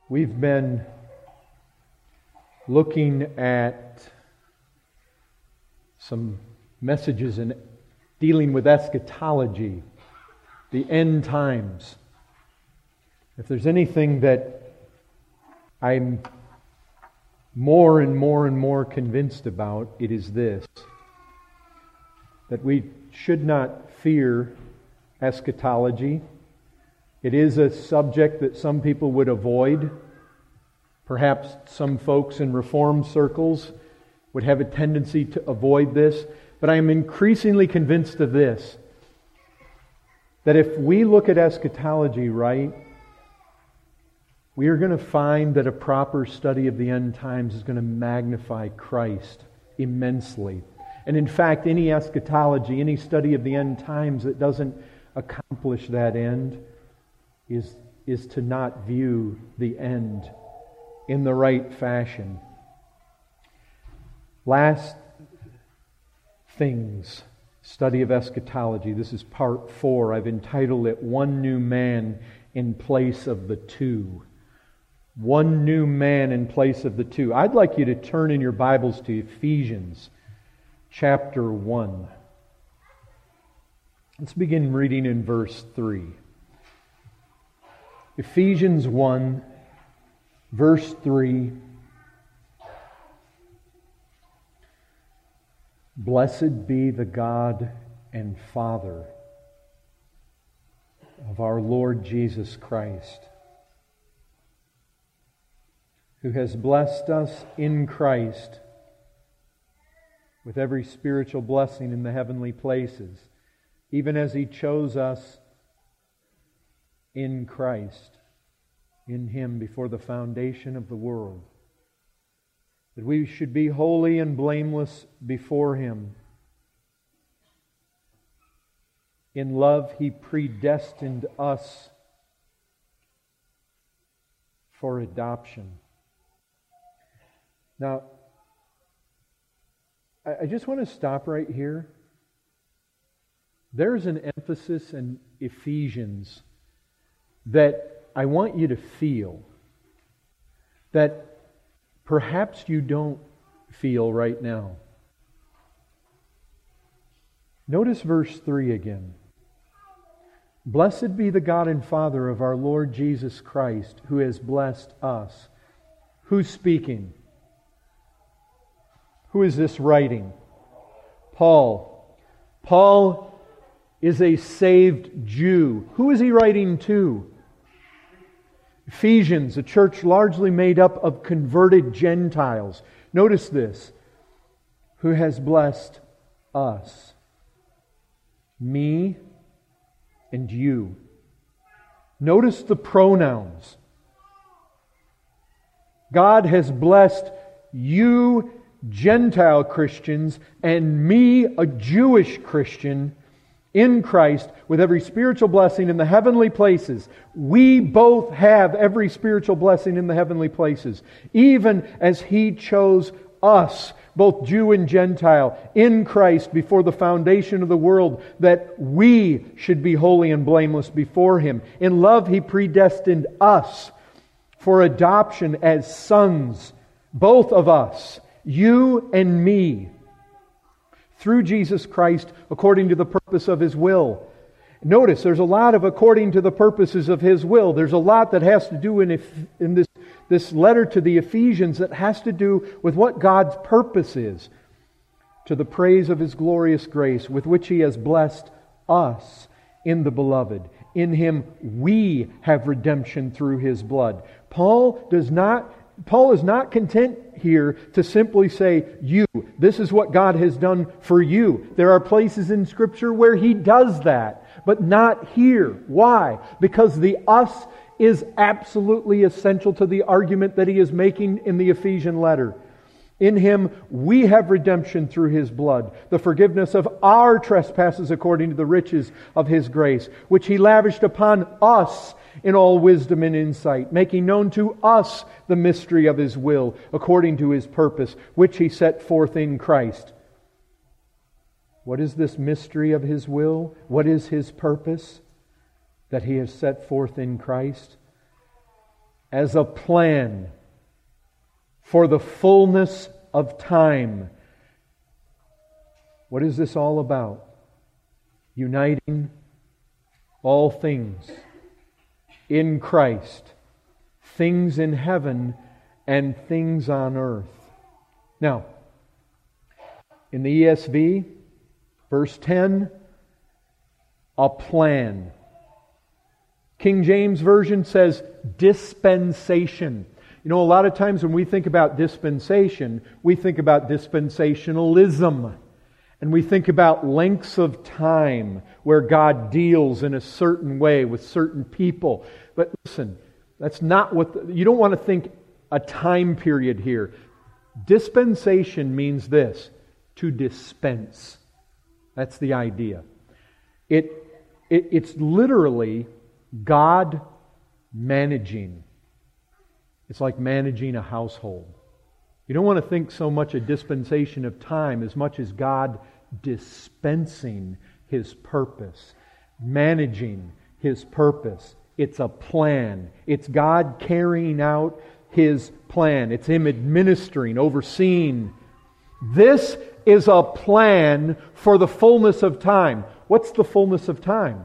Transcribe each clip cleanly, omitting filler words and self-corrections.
We've been looking at some messages and dealing with eschatology, the end times. If there's anything that I'm more and more convinced about, it is this: that we should not fear eschatology. It is a subject that some people would avoid. Perhaps some folks in Reformed circles would have a tendency to avoid this. But I am increasingly convinced of this: that if we look at eschatology right, we are going to find that a proper study of the end times is going to magnify Christ immensely. And in fact, any eschatology, any study of the end times that doesn't accomplish that end is to not view the end in the right fashion. Last things, study of eschatology. This is part 4. I've entitled it One New Man in Place of the Two. One new man in place of the two. I'd like you to turn in your Bibles to Ephesians chapter 1. Let's begin reading in verse 3. Ephesians 1, verse 3. Blessed be the God and Father of our Lord Jesus Christ, who has blessed us in Christ with every spiritual blessing in the heavenly places, even as He chose us in Christ, in Him before the foundation of the world, that we should be holy and blameless before Him. In love He predestined us for adoption. Now, I just want to stop right here. There's an emphasis in Ephesians that I want you to feel, that perhaps you don't feel right now. Notice verse 3 again. Blessed be the God and Father of our Lord Jesus Christ, who has blessed us. Who's speaking? Who is this writing? Paul. Paul is a saved Jew. Who is he writing to? Ephesians, a church largely made up of converted Gentiles. Notice this. Who has blessed us? Me and you. Notice the pronouns. God has blessed you, Gentile Christians, and me, a Jewish Christian, in Christ with every spiritual blessing in the heavenly places. We both have every spiritual blessing in the heavenly places, even as He chose us, both Jew and Gentile, in Christ before the foundation of the world, that we should be holy and blameless before Him. In love He predestined us for adoption as sons, both of us, you and me, through Jesus Christ, according to the purpose of His will. Notice, there's a lot of according to the purposes of His will. There's a lot that has to do in this letter to the Ephesians that has to do with what God's purpose is, to the praise of His glorious grace with which He has blessed us in the Beloved. In Him we have redemption through His blood. Paul is not content here to simply say, you. This is what God has done for you. There are places in Scripture where He does that, but not here. Why? Because the us is absolutely essential to the argument that he is making in the Ephesian letter. In Him we have redemption through His blood, the forgiveness of our trespasses according to the riches of His grace, which He lavished upon us in all wisdom and insight, making known to us the mystery of His will, according to His purpose, which He set forth in Christ. What is this mystery of His will? What is His purpose that He has set forth in Christ? as a plan for the fullness of time. What is this all about? Uniting all things in Christ, things in heaven and things on earth. Now, in the ESV, verse 10, a plan. King James Version says dispensation. You know, a lot of times when we think about dispensation, we think about dispensationalism. And we think about lengths of time where God deals in a certain way with certain people. But listen, that's not what... you don't want to think a time period here. Dispensation means this: to dispense. That's the idea. It's literally God managing. It's like managing a household. You don't want to think so much a dispensation of time as much as God dispensing His purpose, managing His purpose. It's a plan. It's God carrying out His plan. It's Him administering, overseeing. This is a plan for the fullness of time. What's the fullness of time?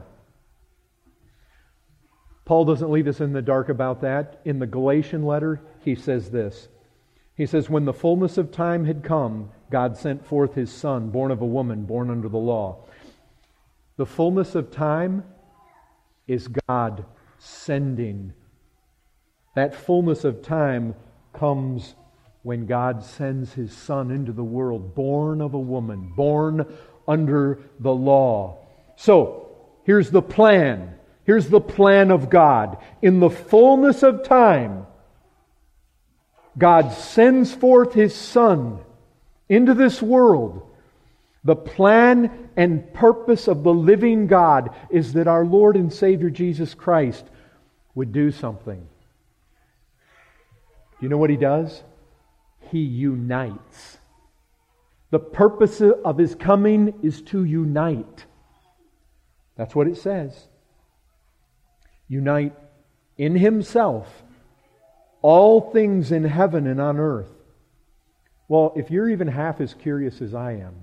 Paul doesn't leave us in the dark about that. In the Galatian letter, he says this. He says, when the fullness of time had come, God sent forth His Son, born of a woman, born under the law. The fullness of time is God sending. That fullness of time comes when God sends His Son into the world, born of a woman, born under the law. So, here's the plan. Here's the plan of God. In the fullness of time, God sends forth His Son into this world. The plan and purpose of the living God is that our Lord and Savior Jesus Christ would do something. Do you know what He does? He unites. The purpose of His coming is to unite. That's what it says. Unite in Himself all things in heaven and on earth. Well, if you're even half as curious as I am,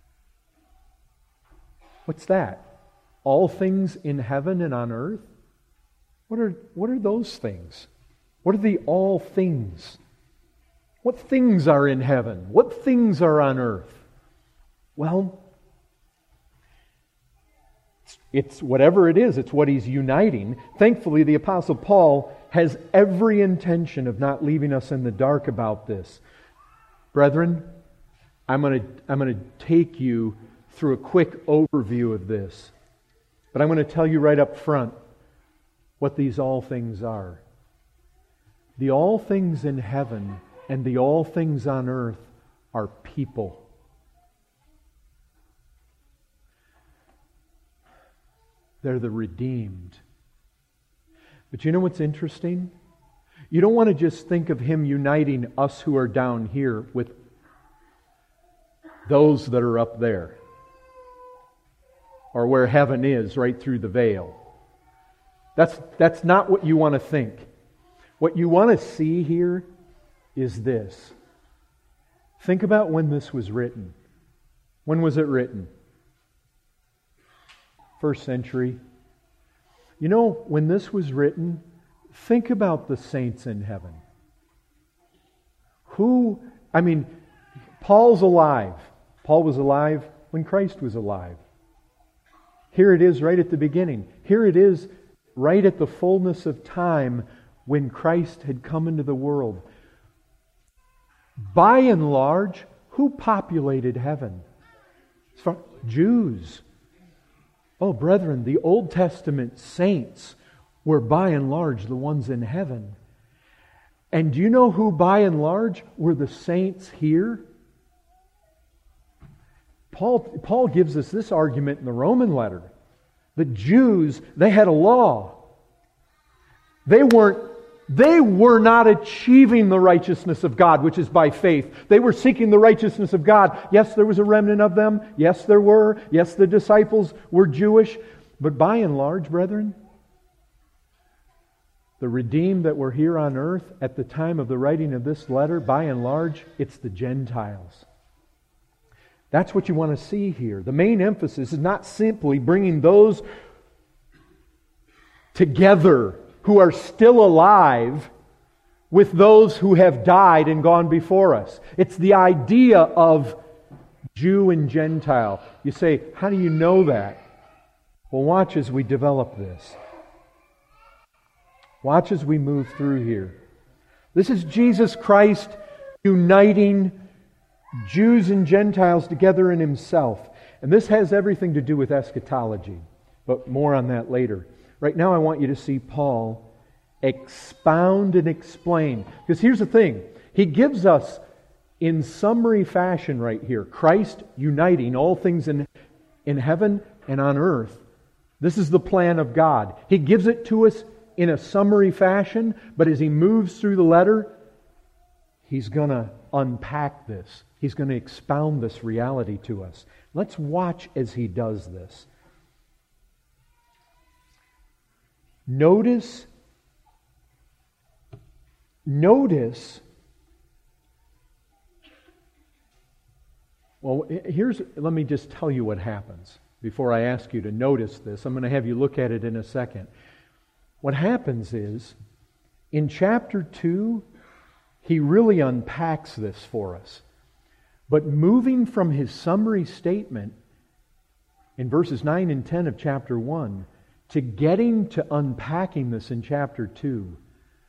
what's that? All things in heaven and on earth? What are those things? What are the all things? What things are in heaven? What things are on earth? Well, it's whatever it is, it's what He's uniting. Thankfully, the Apostle Paul has every intention of not leaving us in the dark about this. Brethren, I'm going to take you through a quick overview of this. But I'm going to tell you right up front what these all things are. The all things in heaven and the all things on earth are people. They're the redeemed. But you know what's interesting? You don't want to just think of Him uniting us who are down here with those that are up there, or where heaven is, right through the veil. That's not what you want to think. What you want to see here is this. Think about when this was written. When was it written? First century. You know, when this was written, think about the saints in heaven. Paul's alive. Paul was alive when Christ was alive. Here it is right at the beginning. Here it is right at the fullness of time when Christ had come into the world. By and large, who populated heaven? Jews. Oh, brethren, the Old Testament saints were by and large the ones in heaven. And do you know who by and large were the saints here? Paul gives us this argument in the Roman letter. The Jews, they had a law. They were not achieving the righteousness of God, which is by faith. They were seeking the righteousness of God. Yes, there was a remnant of them. Yes, there were. Yes, the disciples were Jewish. But by and large, brethren, The redeemed that were here on earth at the time of the writing of this letter, by and large, it's the Gentiles. That's what you want to see here. The main emphasis is not simply bringing those together who are still alive with those who have died and gone before us. It's the idea of Jew and Gentile. You say, how do you know that? Well, watch as we develop this. Watch as we move through here. This is Jesus Christ uniting Jews and Gentiles together in Himself. And this has everything to do with eschatology, but more on that later. Right now I want you to see Paul expound and explain. Because here's the thing. He gives us in summary fashion right here, Christ uniting all things in heaven and on earth. This is the plan of God. He gives it to us in a summary fashion, but as he moves through the letter, he's going to unpack this. He's going to expound this reality to us. Let's watch as he does this. Notice, well, let me just tell you what happens before I ask you to notice this. I'm going to have you look at it in a second. What happens is, in chapter 2, he really unpacks this for us. But moving from his summary statement in verses 9 and 10 of chapter 1 to getting to unpacking this in chapter 2,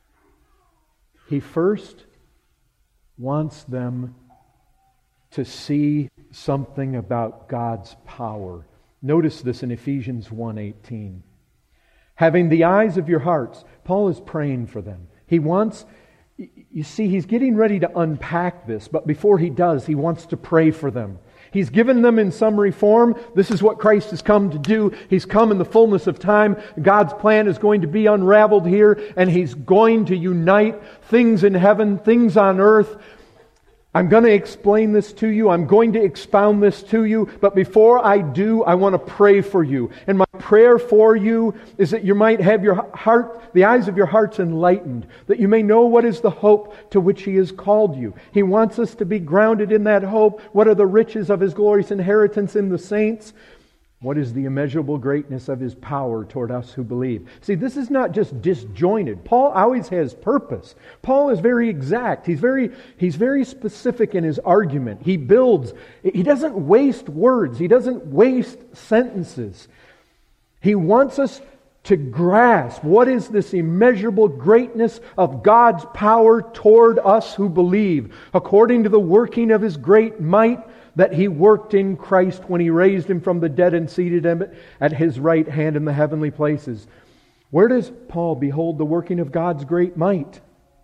he first wants them to see something about God's power. Notice this in Ephesians 1:18. Having the eyes of your hearts. Paul is praying for them. He wants, you see, he's getting ready to unpack this, but before he does, he wants to pray for them. He's given them in summary form. This is what Christ has come to do. He's come in the fullness of time. God's plan is going to be unraveled here, and He's going to unite things in heaven, things on earth. I'm going to explain this to you. I'm going to expound this to you. But before I do, I want to pray for you. And my prayer for you is that you might have your heart, the eyes of your hearts enlightened, that you may know what is the hope to which He has called you. He wants us to be grounded in that hope. What are the riches of His glorious inheritance in the saints? What is the immeasurable greatness of His power toward us who believe? See, this is not just disjointed. Paul always has purpose. Paul is very exact. He's very specific in his argument. He builds. He doesn't waste words. He doesn't waste sentences. He wants us to grasp what is this immeasurable greatness of God's power toward us who believe, according to the working of His great might that He worked in Christ when He raised Him from the dead and seated Him at His right hand in the heavenly places. Where does Paul behold the working of God's great might?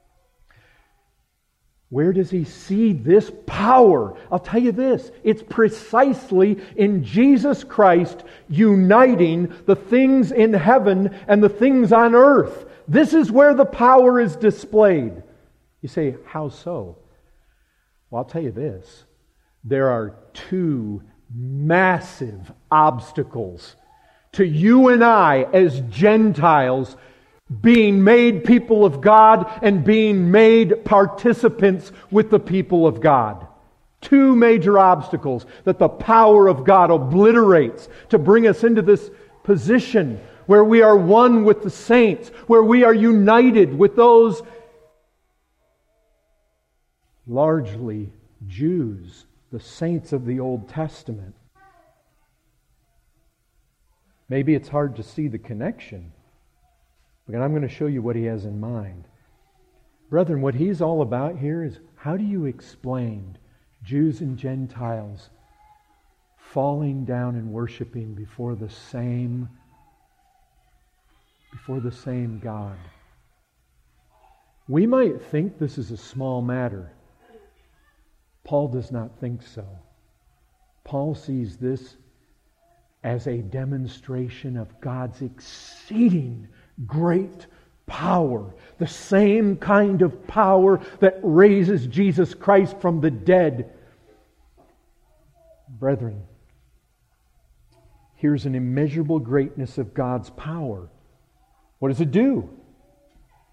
Where does he see this power? I'll tell you this, it's precisely in Jesus Christ uniting the things in heaven and the things on earth. This is where the power is displayed. You say, how so? Well, I'll tell you this. There are two massive obstacles to you and I as Gentiles being made people of God and being made participants with the people of God. Two major obstacles that the power of God obliterates to bring us into this position where we are one with the saints, where we are united with those largely Jews, the saints of the Old Testament. Maybe it's hard to see the connection, but I'm going to show you what he has in mind. Brethren, what he's all about here is, how do you explain Jews and Gentiles falling down and worshiping before the same God? We might think this is a small matter. Paul does not think so. Paul sees this as a demonstration of God's exceeding great power. The same kind of power that raises Jesus Christ from the dead. Brethren, here's an immeasurable greatness of God's power. What does it do?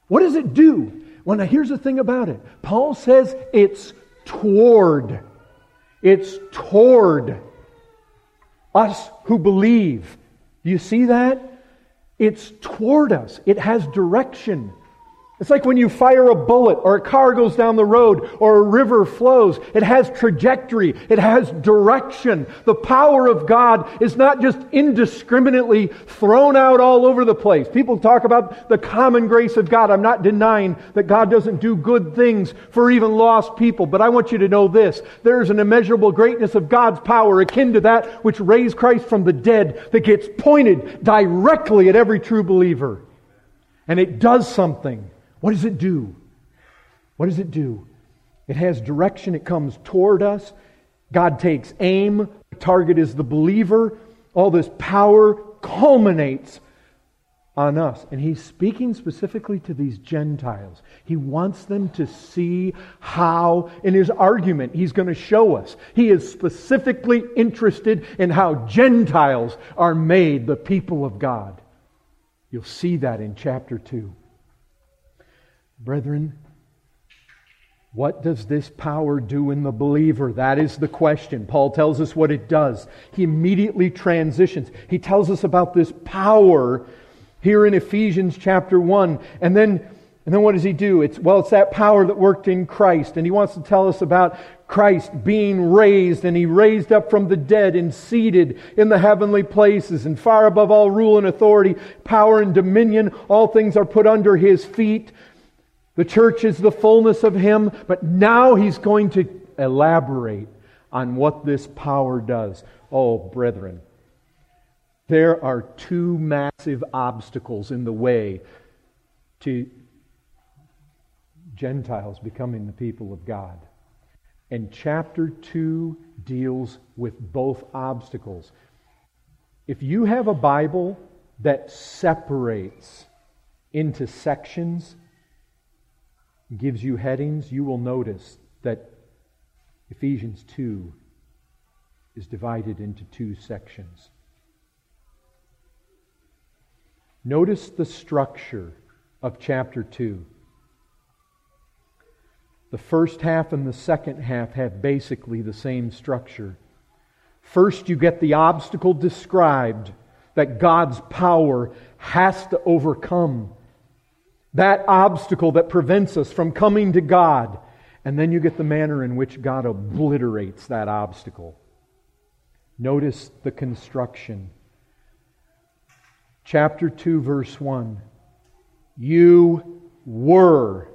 What does it do? Well, now here's the thing about it. Paul says it's toward. It's toward us who believe. Do you see that? It's toward us. It has direction. It's like when you fire a bullet or a car goes down the road or a river flows. It has trajectory. It has direction. The power of God is not just indiscriminately thrown out all over the place. People talk about the common grace of God. I'm not denying that God doesn't do good things for even lost people. But I want you to know this. There is an immeasurable greatness of God's power akin to that which raised Christ from the dead that gets pointed directly at every true believer. And it does something. What does it do? What does it do? It has direction. It comes toward us. God takes aim. The target is the believer. All this power culminates on us. And He's speaking specifically to these Gentiles. He wants them to see how, in His argument, He's going to show us. He is specifically interested in how Gentiles are made the people of God. You'll see that in chapter 2. Brethren, what does this power do in the believer? That is the question. Paul tells us what it does. He immediately transitions. He tells us about this power here in Ephesians chapter 1. And then what does he do? It's that power that worked in Christ. And he wants to tell us about Christ being raised, and He raised up from the dead and seated in the heavenly places and far above all rule and authority, power and dominion. All things are put under His feet. The church is the fullness of Him, but now He's going to elaborate on what this power does. Oh, brethren, there are two massive obstacles in the way to Gentiles becoming the people of God. And chapter 2 deals with both obstacles. If you have a Bible that separates into sections, gives you headings, you will notice that Ephesians 2 is divided into two sections. Notice the structure of chapter 2. The first half and the second half have basically the same structure. First, you get the obstacle described that God's power has to overcome. That obstacle that prevents us from coming to God. And then you get the manner in which God obliterates that obstacle. Notice the construction. Chapter 2, verse 1. You were.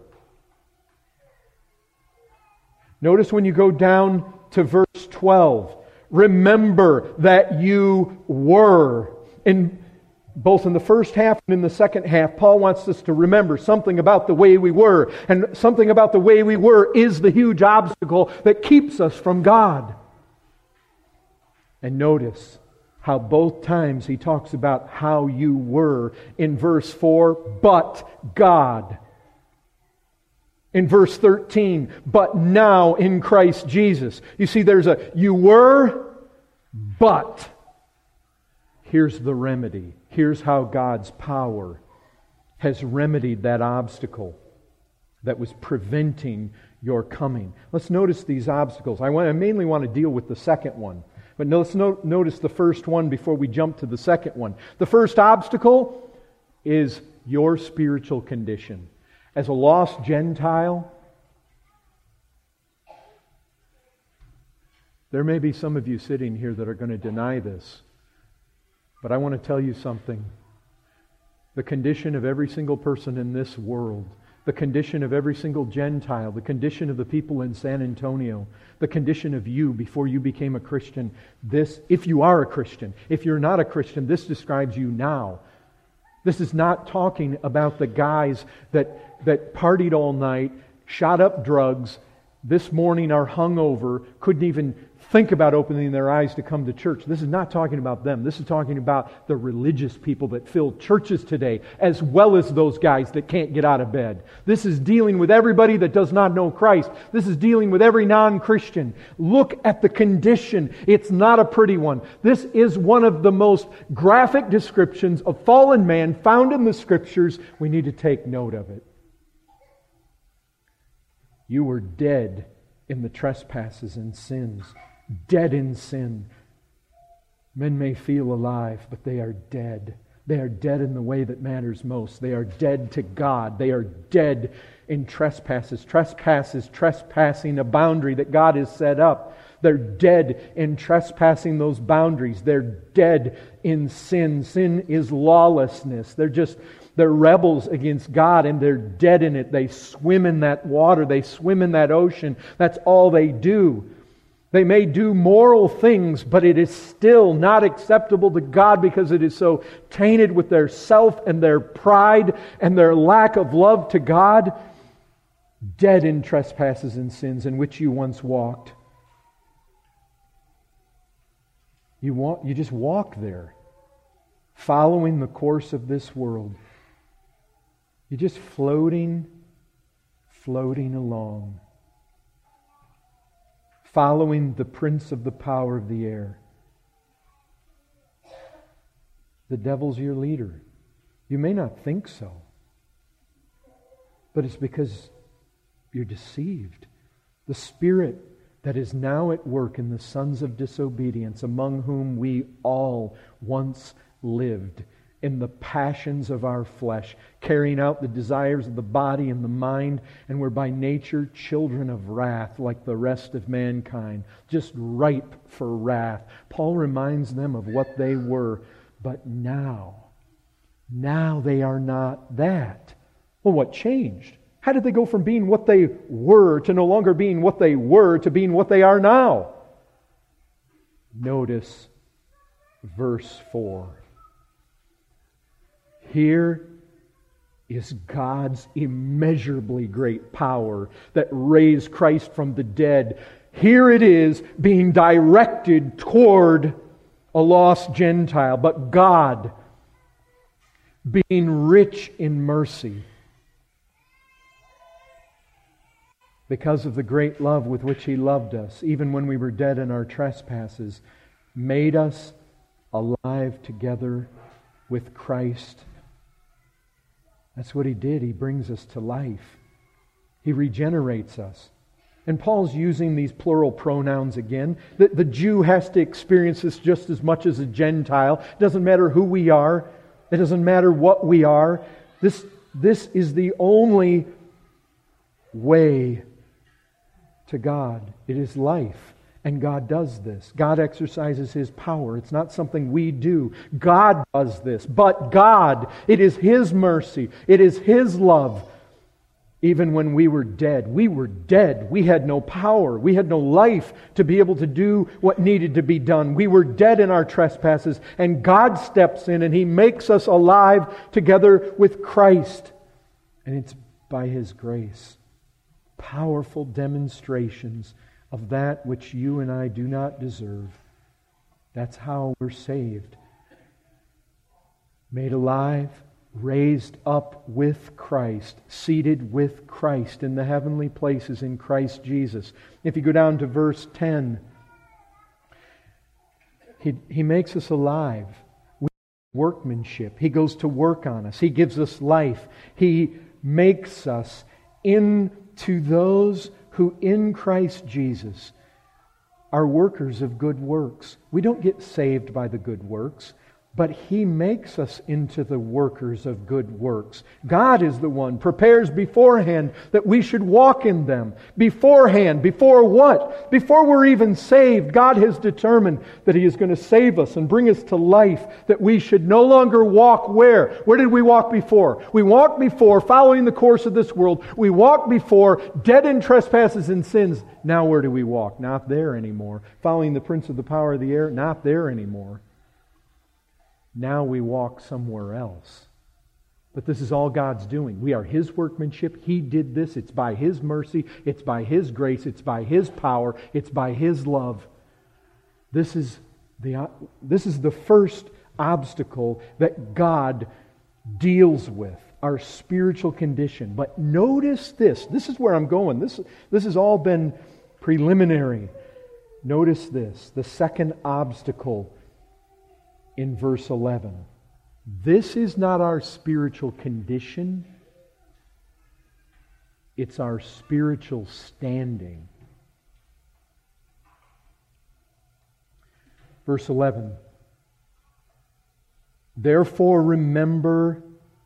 Notice when you go down to verse 12. Remember that you were. Both in the first half and in the second half, Paul wants us to remember something about the way we were. And something about the way we were is the huge obstacle that keeps us from God. And notice how both times he talks about how you were. In verse 4, but God. In verse 13, but now in Christ Jesus. You see, there's a you were, but. Here's the remedy. Here's how God's power has remedied that obstacle that was preventing your coming. Let's notice these obstacles. I mainly want to deal with the second one. But let's notice the first one before we jump to the second one. The first obstacle is your spiritual condition. As a lost Gentile, there may be some of you sitting here that are going to deny this. But I want to tell you something. The condition of every single person in this world, the condition of every single Gentile, the condition of the people in San Antonio, the condition of you before you became a Christian, if you are a Christian, if you're not a Christian, this describes you now. This is not talking about the guys that partied all night, shot up drugs, this morning are hungover, couldn't even think about opening their eyes to come to church. This is not talking about them. This is talking about the religious people that fill churches today, as well as those guys that can't get out of bed. This is dealing with everybody that does not know Christ. This is dealing with every non-Christian. Look at the condition. It's not a pretty one. This is one of the most graphic descriptions of fallen man found in the Scriptures. We need to take note of it. You were dead in the trespasses and sins. Dead in sin. Men may feel alive, but they are dead. They are dead in the way that matters most. They are dead to God. They are dead in trespasses. Trespasses, trespassing a boundary that God has set up. They're dead in trespassing those boundaries. They're dead in sin. Sin is lawlessness. They're rebels against God, and they're dead in it. They swim in that water. They swim in that ocean. That's all they do. They may do moral things, but it is still not acceptable to God because it is so tainted with their self and their pride and their lack of love to God. Dead in trespasses and sins in which you once walked. You just walk there, following the course of this world. You're just floating along, following the prince of the power of the air. The devil's your leader. You may not think so, but it's because you're deceived. The spirit that is now at work in the sons of disobedience, among whom we all once lived, in the passions of our flesh, carrying out the desires of the body and the mind, and were by nature children of wrath like the rest of mankind, just ripe for wrath. Paul reminds them of what they were, but now they are not that. Well, what changed? How did they go from being what they were to no longer being what they were to being what they are now? Notice verse 4. Here is God's immeasurably great power that raised Christ from the dead. Here it is being directed toward a lost Gentile, but God being rich in mercy, because of the great love with which He loved us, even when we were dead in our trespasses, made us alive together with Christ. That's what He did. He brings us to life. He regenerates us. And Paul's using these plural pronouns again. The Jew has to experience this just as much as a Gentile. It doesn't matter who we are. It doesn't matter what we are. This is the only way to God. It is life. And God does this. God exercises His power. It's not something we do. God does this. But God, it is His mercy. It is His love. Even when we were dead. We were dead. We had no power. We had no life to be able to do what needed to be done. We were dead in our trespasses. And God steps in and He makes us alive together with Christ. And it's by His grace. Powerful demonstrations of that which you and I do not deserve. That's how we're saved. Made alive, raised up with Christ, seated with Christ in the heavenly places in Christ Jesus. If you go down to verse 10, He makes us alive with workmanship. He goes to work on us. He gives us life. He makes us into those who in Christ Jesus are workers of good works. We don't get saved by the good works, but He makes us into the workers of good works. God is the one prepares beforehand that we should walk in them. Beforehand. Before what? Before we're even saved, God has determined that He is going to save us and bring us to life, that we should no longer walk where? Where did we walk before? We walked before following the course of this world. We walked before dead in trespasses and sins. Now where do we walk? Not there anymore. Following the prince of the power of the air? Not there anymore. Now we walk somewhere else. But this is all God's doing. We are His workmanship. He did this. It's by His mercy. It's by His grace. It's by His power. It's by His love. This is the first obstacle that God deals with, our spiritual condition. But notice this. This is where I'm going. This has all been preliminary. Notice this. The second obstacle in verse 11. This is not our spiritual condition. It's our spiritual standing. Verse 11. Therefore remember.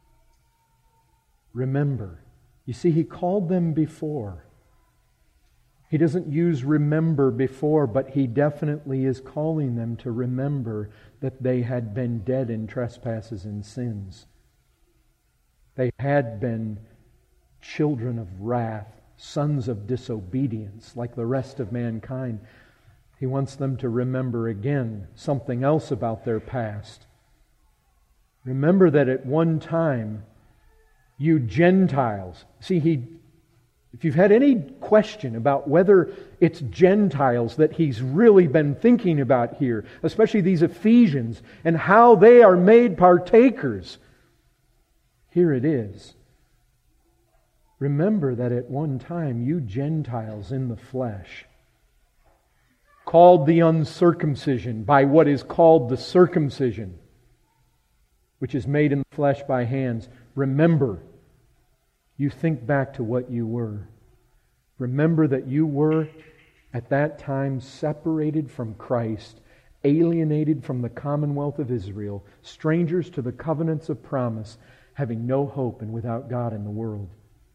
You see, he called them before. He doesn't use remember before, but he definitely is calling them to remember that they had been dead in trespasses and sins. They had been children of wrath, sons of disobedience, like the rest of mankind. He wants them to remember again something else about their past. Remember that at one time, you Gentiles, if you've had any question about whether it's Gentiles that he's really been thinking about here, especially these Ephesians, and how they are made partakers, here it is. Remember that at one time, you Gentiles in the flesh, called the uncircumcision by what is called the circumcision, which is made in the flesh by hands. Remember, you think back to what you were. Remember that you were, at that time, separated from Christ, alienated from the commonwealth of Israel, strangers to the covenants of promise, having no hope and without God in the world.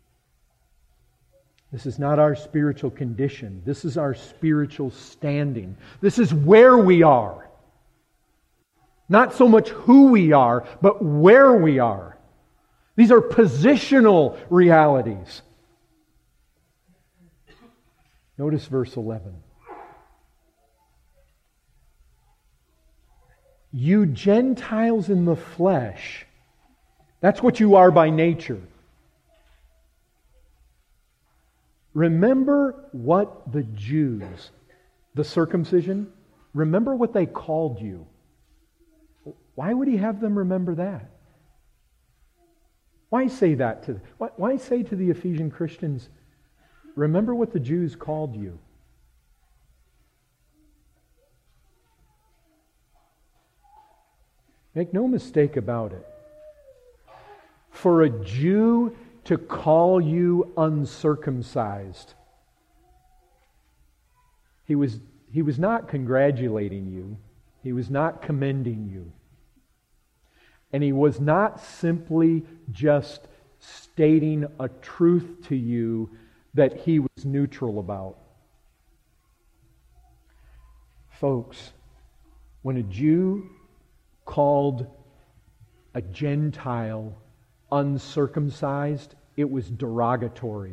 This is not our spiritual condition. This is our spiritual standing. This is where we are. Not so much who we are, but where we are. These are positional realities. Notice verse 11. You Gentiles in the flesh, that's what you are by nature. Remember what the Jews, the circumcision, remember what they called you. Why would he have them remember that? Why say that to why say to the Ephesian Christians, remember what the Jews called you? Make no mistake about it. For a Jew to call you uncircumcised, he was not congratulating you. He was not commending you. And he was not simply just stating a truth to you that he was neutral about. Folks, when a Jew called a Gentile uncircumcised, it was derogatory.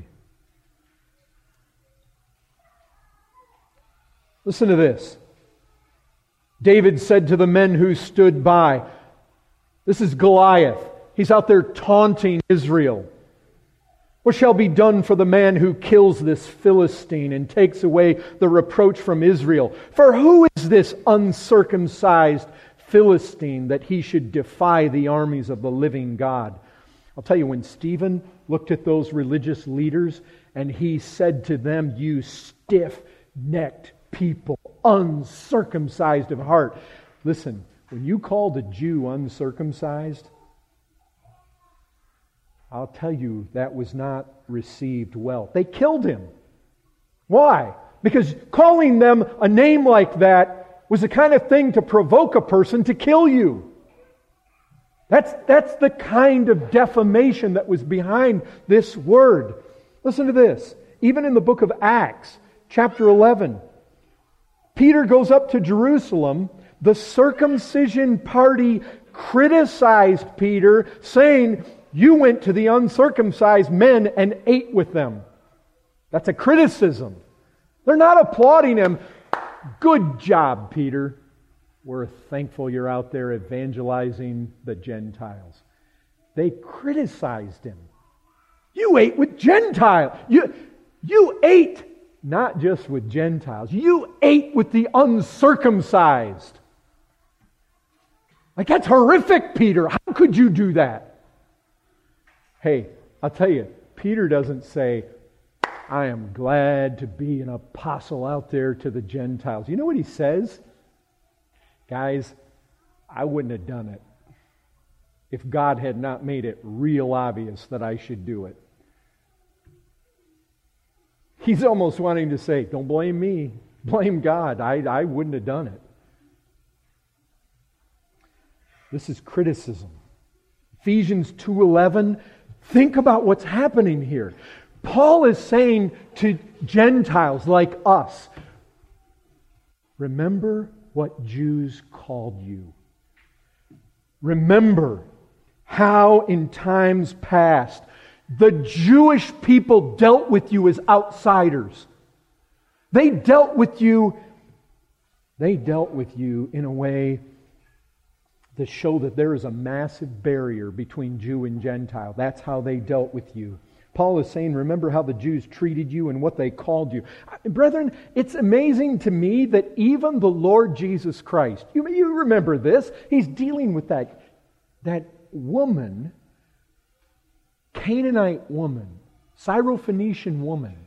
Listen to this. David said to the men who stood by, this is Goliath. He's out there taunting Israel. What shall be done for the man who kills this Philistine and takes away the reproach from Israel? For who is this uncircumcised Philistine that he should defy the armies of the living God? I'll tell you, when Stephen looked at those religious leaders and he said to them, you stiff-necked people, uncircumcised of heart. Listen, when you called a Jew uncircumcised, I'll tell you that was not received well. They killed him. Why? Because calling them a name like that was the kind of thing to provoke a person to kill you. That's the kind of defamation that was behind this word. Listen to this. Even in the book of Acts, chapter 11, Peter goes up to Jerusalem. The circumcision party criticized Peter, saying, you went to the uncircumcised men and ate with them. That's a criticism. They're not applauding him. Good job, Peter. We're thankful you're out there evangelizing the Gentiles. They criticized him. You ate with Gentiles. You ate not just with Gentiles. You ate with the uncircumcised. Like, that's horrific, Peter. How could you do that? Hey, I'll tell you, Peter doesn't say, I am glad to be an apostle out there to the Gentiles. You know what he says? Guys, I wouldn't have done it if God had not made it real obvious that I should do it. He's almost wanting to say, don't blame me. Blame God. I wouldn't have done it. This is criticism. Ephesians 2:11. Think about what's happening here. Paul is saying to Gentiles like us, remember what Jews called you. Remember how in times past the Jewish people dealt with you as outsiders. They dealt with you in a way to show that there is a massive barrier between Jew and Gentile. That's how they dealt with you. Paul is saying, remember how the Jews treated you and what they called you. Brethren, it's amazing to me that even the Lord Jesus Christ, you remember this, He's dealing with that woman, Canaanite woman, Syrophoenician woman.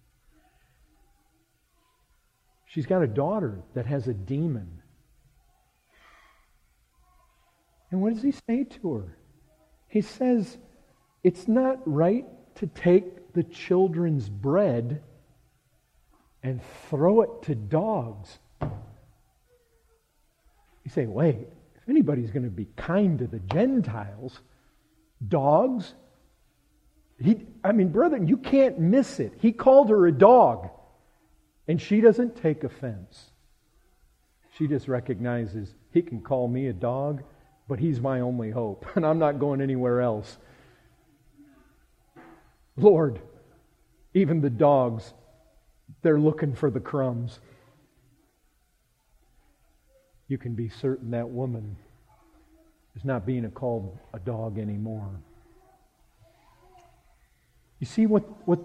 She's got a daughter that has a demon. And what does He say to her? He says, it's not right to take the children's bread and throw it to dogs. You say, wait, if anybody's going to be kind to the Gentiles, dogs? Brethren, you can't miss it. He called her a dog. And she doesn't take offense. She just recognizes, He can call me a dog, but He's my only hope, and I'm not going anywhere else. Lord, even the dogs, they're looking for the crumbs. You can be certain that woman is not being called a dog anymore. You see, what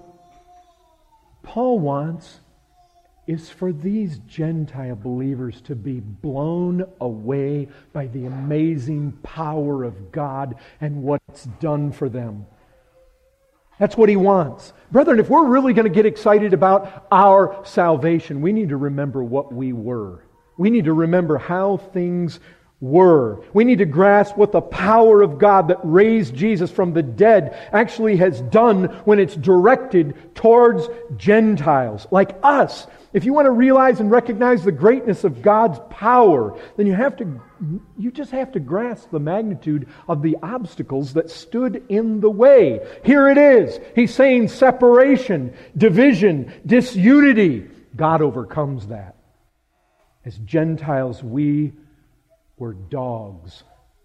Paul wants is for these Gentile believers to be blown away by the amazing power of God and what it's done for them. That's what He wants. Brethren, if we're really going to get excited about our salvation, we need to remember what we were. We need to remember how things were. We need to grasp what the power of God that raised Jesus from the dead actually has done when it's directed towards Gentiles like us. If you want to realize and recognize the greatness of God's power, then you just have to grasp the magnitude of the obstacles that stood in the way. Here it is. He's saying separation, division, disunity. God overcomes that. As Gentiles, we were dogs.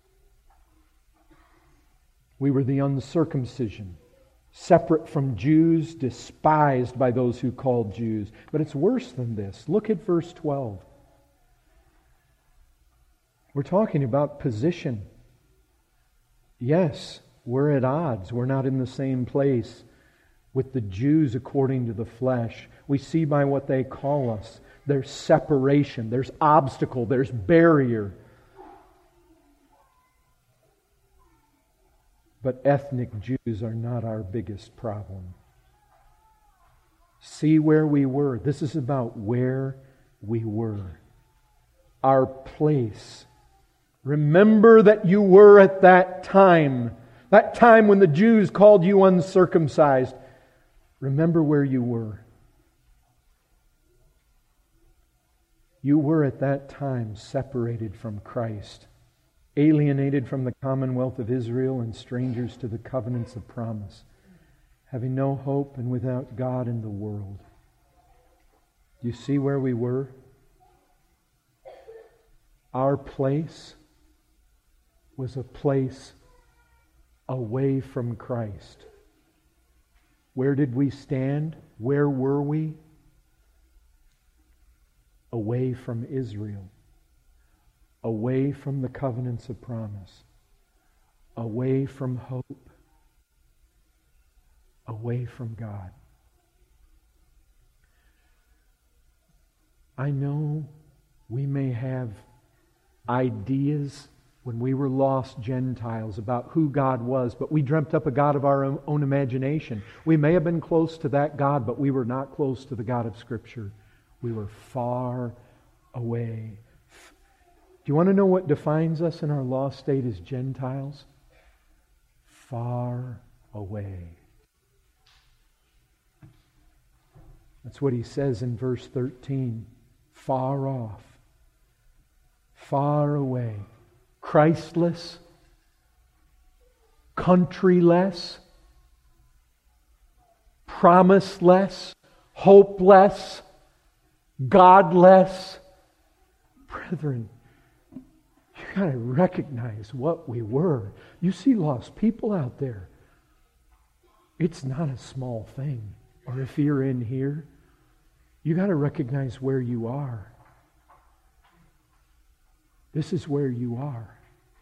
We were the uncircumcision, separate from Jews, despised by those who called Jews. But it's worse than this. Look at verse 12. We're talking about position. Yes, we're at odds. We're not in the same place with the Jews according to the flesh. We see by what they call us. There's separation, there's obstacle, there's barrier. But ethnic Jews are not our biggest problem. See where we were. This is about where we were. Our place. Remember that you were at that time when the Jews called you uncircumcised. Remember where you were. You were at that time separated from Christ, alienated from the commonwealth of Israel and strangers to the covenants of promise, having no hope and without God in the world. Do you see where we were? Our place was a place away from Christ. Where did we stand? Where were we? Away from Israel. Away from the covenants of promise. Away from hope. Away from God. I know we may have ideas when we were lost Gentiles about who God was, but we dreamt up a God of our own imagination. We may have been close to that God, but we were not close to the God of Scripture. We were far away. Do you want to know what defines us in our lost state as Gentiles? Far away. That's what he says in verse 13. Far off, far away, Christless, countryless, promiseless, hopeless, godless. Brethren, you got to recognize what we were. You see lost people out there. It's not a small thing. Or if you're in here, you got to recognize where you are. This is where you are.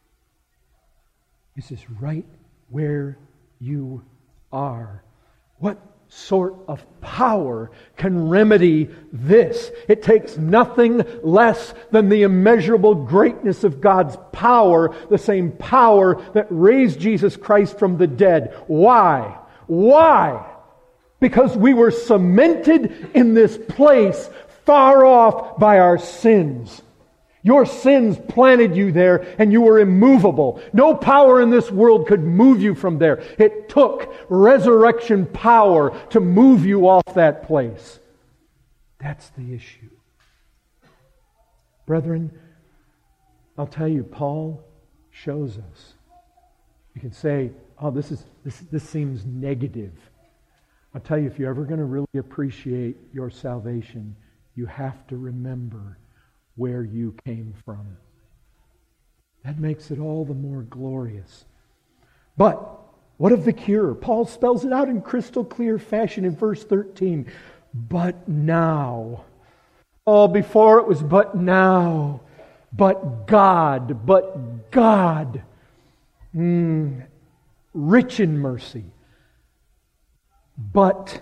This is right where you are. What sort of power can remedy this? It takes nothing less than the immeasurable greatness of God's power, the same power that raised Jesus Christ from the dead. Why? Why? Because we were cemented in this place far off by our sins. Your sins planted you there and you were immovable. No power in this world could move you from there. It took resurrection power to move you off that place. That's the issue. Brethren, I'll tell you, Paul shows us. You can say, oh, this seems negative. I'll tell you, if you're ever going to really appreciate your salvation, you have to remember where you came from. That makes it all the more glorious. But what of the cure? Paul spells it out in crystal clear fashion in verse 13. But now. Oh, before it was but now. But God. Rich in mercy. But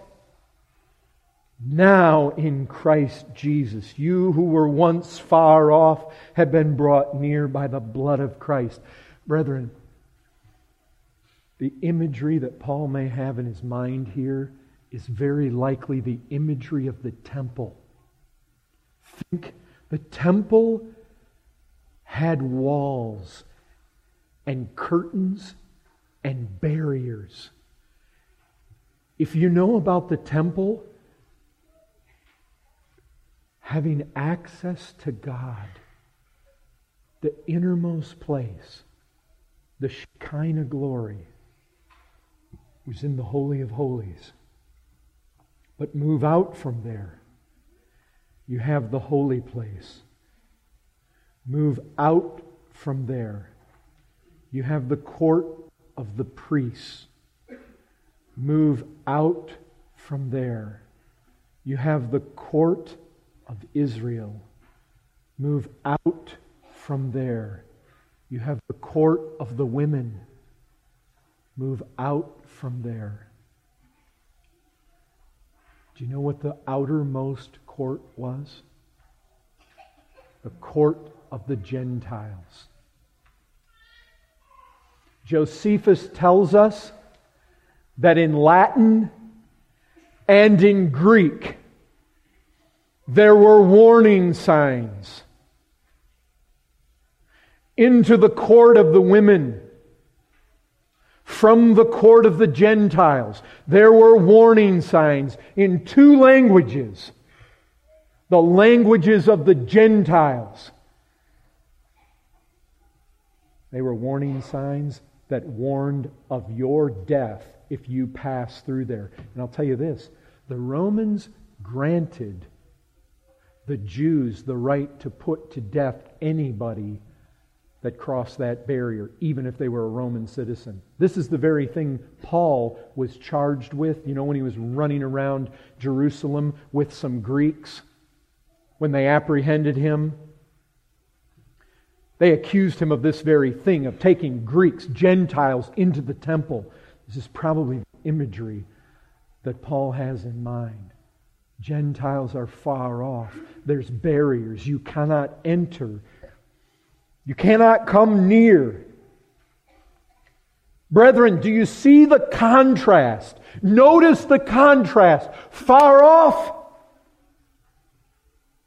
now in Christ Jesus, you who were once far off have been brought near by the blood of Christ. Brethren, the imagery that Paul may have in his mind here is very likely the imagery of the temple. Think, the temple had walls and curtains and barriers. If you know about the temple, having access to God, the innermost place, the Shekinah glory, was in the Holy of Holies. But move out from there, you have the holy place. Move out from there, you have the court of the priests. Move out from there, you have the court of Israel. Move out from there, you have the court of the women. Move out from there. Do you know what the outermost court was? The court of the Gentiles. Josephus tells us that in Latin and in Greek there were warning signs. Into the court of the women, from the court of the Gentiles, there were warning signs in two languages. The languages of the Gentiles. They were warning signs that warned of your death if you pass through there. And I'll tell you this, the Romans granted the Jews the right to put to death anybody that crossed that barrier, even if they were a Roman citizen. This is the very thing Paul was charged with. You know, when he was running around Jerusalem with some Greeks, when they apprehended him, they accused him of this very thing, of taking Greeks, Gentiles, into the temple. This is probably the imagery that Paul has in mind. Gentiles are far off. There's barriers. You cannot enter. You cannot come near. Brethren, do you see the contrast? Notice the contrast. Far off,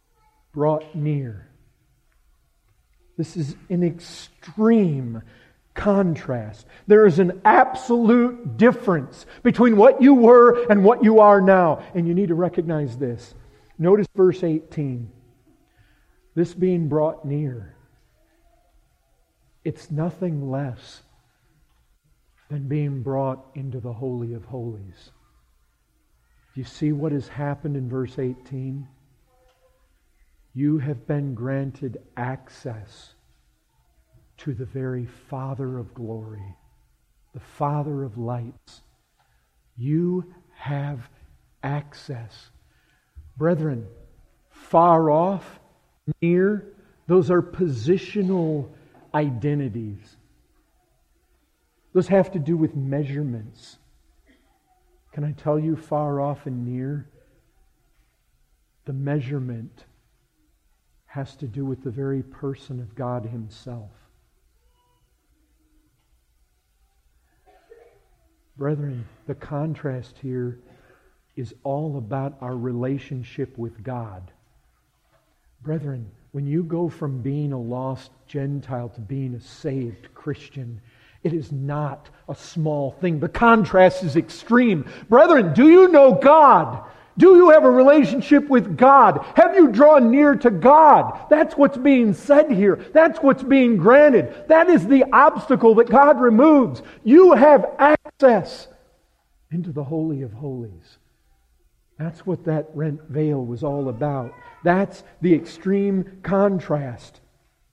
brought near. This is an extreme contrast. There is an absolute difference between what you were and what you are now. And you need to recognize this. Notice verse 18. This being brought near, it's nothing less than being brought into the Holy of Holies. Do you see what has happened in verse 18? You have been granted access to the very Father of glory, the Father of lights. You have access. Brethren, far off, near, those are positional identities. Those have to do with measurements. Can I tell you, far off and near, the measurement has to do with the very person of God Himself. Brethren, the contrast here is all about our relationship with God. Brethren, when you go from being a lost Gentile to being a saved Christian, it is not a small thing. The contrast is extreme. Brethren, do you know God? Do you have a relationship with God? Have you drawn near to God? That's what's being said here. That's what's being granted. That is the obstacle that God removes. You have access into the Holy of Holies. That's what that rent veil was all about. That's the extreme contrast.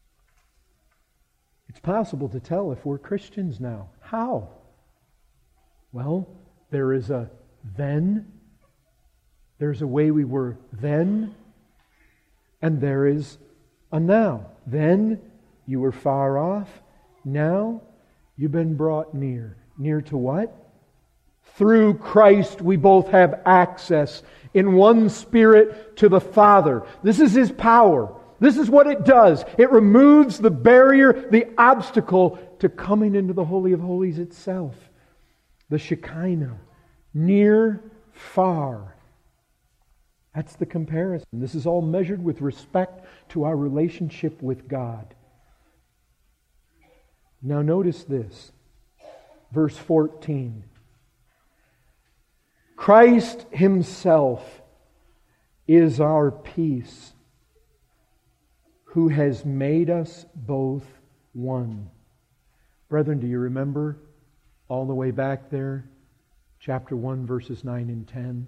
It's possible to tell if we're Christians now. How? Well, there is a then. There's a way we were then, and there is a now. Then you were far off. Now you've been brought near. Near to what? Through Christ we both have access in one Spirit to the Father. This is His power. This is what it does. It removes the barrier, the obstacle to coming into the Holy of Holies itself. The Shekinah. Near, far. That's the comparison. This is all measured with respect to our relationship with God. Now notice this. Verse 14. Christ Himself is our peace, who has made us both one. Brethren, do you remember all the way back there? Chapter 1, verses 9 and 10.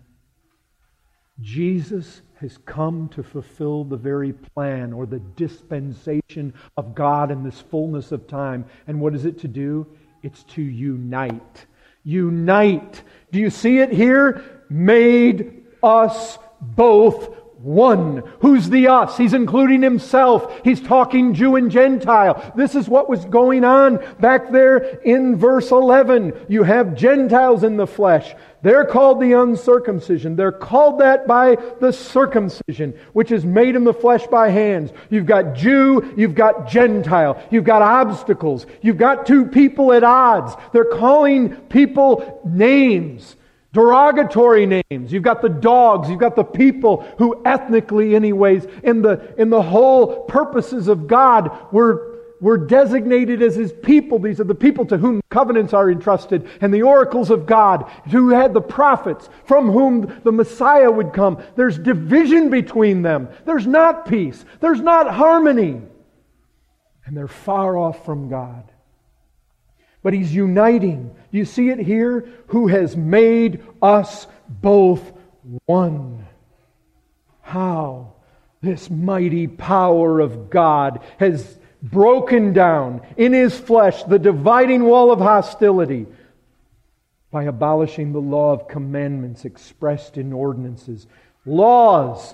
Jesus has come to fulfill the very plan or the dispensation of God in this fullness of time. And what is it to do? It's to unite. Unite. Do you see it here? Made us both one. Who's the us? He's including Himself. He's talking Jew and Gentile. This is what was going on back there in verse 11. You have Gentiles in the flesh. They're called the uncircumcision. They're called that by the circumcision, which is made in the flesh by hands. You've got Jew, you've got Gentile. You've got obstacles. You've got two people at odds. They're calling people names. Derogatory names. You've got the dogs. You've got the people who ethnically, anyways, in the whole purposes of God were designated as His people. These are the people to whom covenants are entrusted, and the oracles of God, who had the prophets, from whom the Messiah would come. There's division between them. There's not peace. There's not harmony. And they're far off from God. But He's uniting. Do you see it here? Who has made us both one. How this mighty power of God has broken down in His flesh the dividing wall of hostility by abolishing the law of commandments expressed in ordinances. Laws.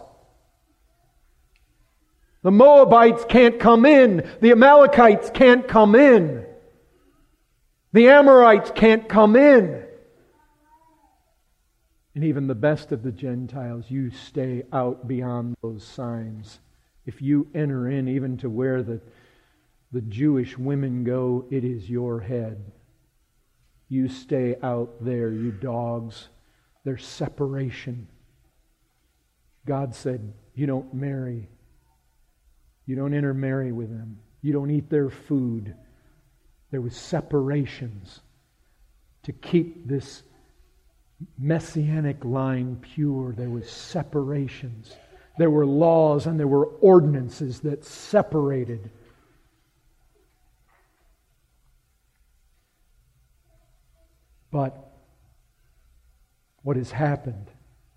The Moabites can't come in. The Amalekites can't come in. The Amorites can't come in. And even the best of the Gentiles, you stay out beyond those signs. If you enter in even to where the Jewish women go, it is your head. You stay out there, you dogs. There's separation. God said, you don't marry. You don't intermarry with them. You don't eat their food. There was separations to keep this messianic line pure. There was separations. There were laws and there were ordinances that separated. But what has happened?